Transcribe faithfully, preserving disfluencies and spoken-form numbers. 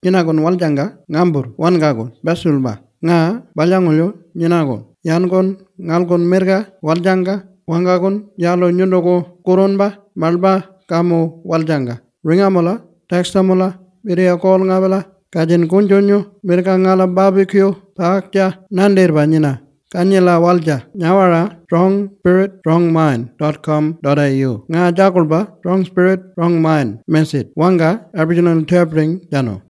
nyinagon waljanga ngambur wangagon basulba nga balyangulyo nyinagon yangon ngalgon merga waljanga wangagon yalo nyundogo koronba malba kamo waljanga ringamola textamola video call ngabala kajen kunjonyo merga ngala barbecue pakja nanderba nyina kanyela walja nyawara strong spirit strong mind dot com dot a u nga jakulba strong spirit strong mind message wanga Aboriginal interpreting jano